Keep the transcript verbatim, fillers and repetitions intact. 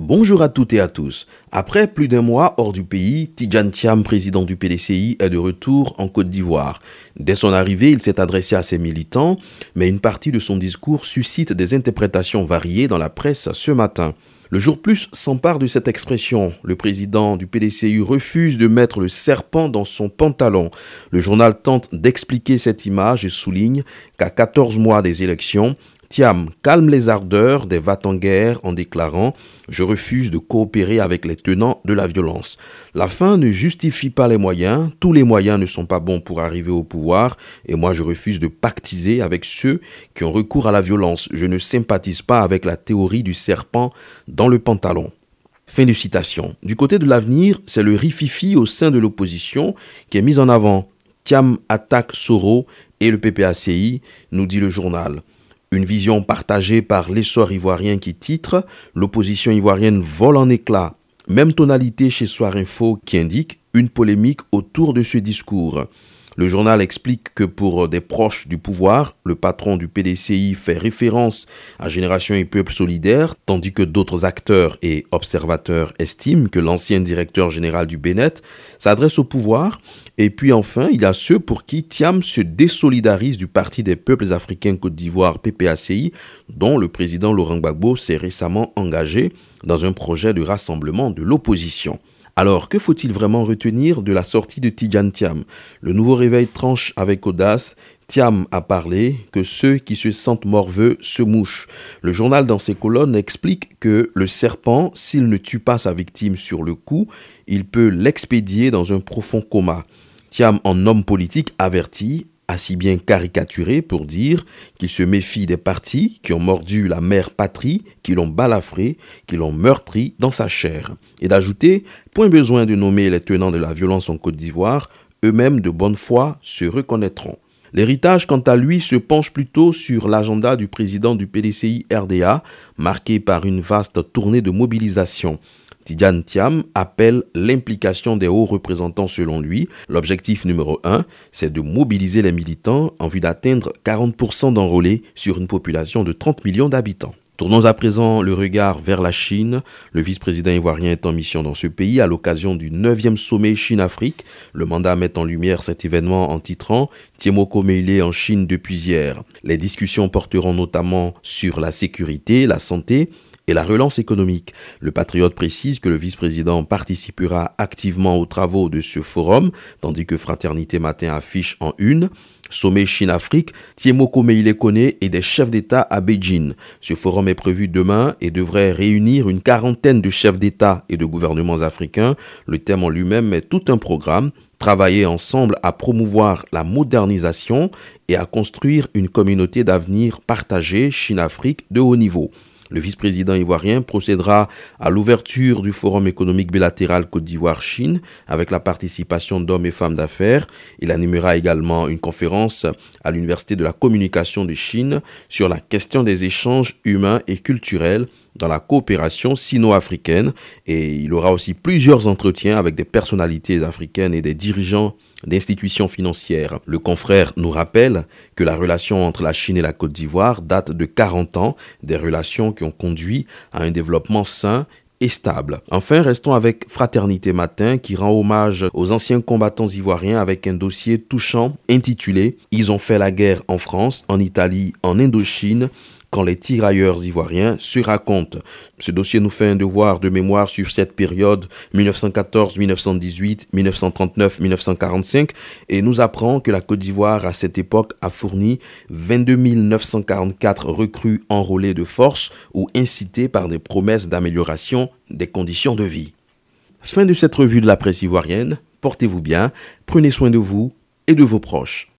Bonjour à toutes et à tous. Après plus d'un mois hors du pays, Tidjane Thiam, président du P D C I, est de retour en Côte d'Ivoire. Dès son arrivée, il s'est adressé à ses militants, mais une partie de son discours suscite des interprétations variées dans la presse ce matin. Le Jour Plus s'empare de cette expression. Le président du P D C I refuse de mettre le serpent dans son pantalon. Le journal tente d'expliquer cette image et souligne qu'à quatorze mois des élections, Thiam calme les ardeurs des va-t-en-guerre en déclarant « Je refuse de coopérer avec les tenants de la violence ». La fin ne justifie pas les moyens, tous les moyens ne sont pas bons pour arriver au pouvoir et moi je refuse de pactiser avec ceux qui ont recours à la violence. Je ne sympathise pas avec la théorie du serpent dans le pantalon. Fin de citation. Du côté de l'avenir, c'est le rififi au sein de l'opposition qui est mis en avant. Thiam attaque Soro et le P P A C I, nous dit le journal. Une vision partagée par l'essor ivoirien qui titre « L'opposition ivoirienne vole en éclats ». Même tonalité chez Soir Info qui indique une polémique autour de ce discours. Le journal explique que pour des proches du pouvoir, le patron du P D C I fait référence à Génération et Peuple Solidaire, tandis que d'autres acteurs et observateurs estiment que l'ancien directeur général du Bénet s'adresse au pouvoir. Et puis enfin, il y a ceux pour qui Thiam se désolidarise du Parti des peuples africains Côte d'Ivoire P P A C I, dont le président Laurent Gbagbo s'est récemment engagé dans un projet de rassemblement de l'opposition. Alors, que faut-il vraiment retenir de la sortie de Tidjane Thiam? Le nouveau réveil tranche avec audace. Thiam a parlé que ceux qui se sentent morveux se mouchent. Le journal dans ses colonnes explique que le serpent, s'il ne tue pas sa victime sur le coup, il peut l'expédier dans un profond coma. Thiam, en homme politique, avertit, a si bien caricaturé pour dire qu'il se méfie des partis qui ont mordu la mère patrie, qui l'ont balafré, qui l'ont meurtri dans sa chair. Et d'ajouter, point besoin de nommer les tenants de la violence en Côte d'Ivoire, eux-mêmes de bonne foi se reconnaîtront. L'héritage, quant à lui, se penche plutôt sur l'agenda du président du P D C I R D A, marqué par une vaste tournée de mobilisation. Tidjane Thiam appelle l'implication des hauts représentants selon lui. L'objectif numéro un, c'est de mobiliser les militants en vue d'atteindre quarante pour cent d'enrôlés sur une population de trente millions d'habitants. Tournons à présent le regard vers la Chine. Le vice-président ivoirien est en mission dans ce pays à l'occasion du neuvième sommet Chine-Afrique. Le mandat met en lumière cet événement en titrant « Tiemoko Meïlé en Chine depuis hier ». Les discussions porteront notamment sur la sécurité, la santé et la relance économique. Le patriote précise que le vice-président participera activement aux travaux de ce forum, tandis que Fraternité Matin affiche en une Sommet Chine-Afrique, Tiemoko Meïlé Koné et des chefs d'État à Beijing. Ce forum est prévu demain et devrait réunir une quarantaine de chefs d'État et de gouvernements africains. Le thème en lui-même est tout un programme. Travailler ensemble à promouvoir la modernisation et à construire une communauté d'avenir partagée Chine-Afrique de haut niveau. Le vice-président ivoirien procédera à l'ouverture du Forum économique bilatéral Côte d'Ivoire-Chine avec la participation d'hommes et femmes d'affaires. Il animera également une conférence à l'Université de la communication de Chine sur la question des échanges humains et culturels dans la coopération sino-africaine et il aura aussi plusieurs entretiens avec des personnalités africaines et des dirigeants d'institutions financières. Le confrère nous rappelle que la relation entre la Chine et la Côte d'Ivoire date de quarante ans, des relations qui ont conduit à un développement sain et stable. Enfin, restons avec Fraternité Matin qui rend hommage aux anciens combattants ivoiriens avec un dossier touchant intitulé « Ils ont fait la guerre en France, en Italie, en Indochine ». Quand les tirailleurs ivoiriens se racontent. Ce dossier nous fait un devoir de mémoire sur cette période mille neuf cent quatorze mille neuf cent dix-huit, mille neuf cent trente-neuf mille neuf cent quarante-cinq et nous apprend que la Côte d'Ivoire à cette époque a fourni vingt-deux mille neuf cent quarante-quatre recrues enrôlées de force ou incitées par des promesses d'amélioration des conditions de vie. Fin de cette revue de la presse ivoirienne. Portez-vous bien, prenez soin de vous et de vos proches.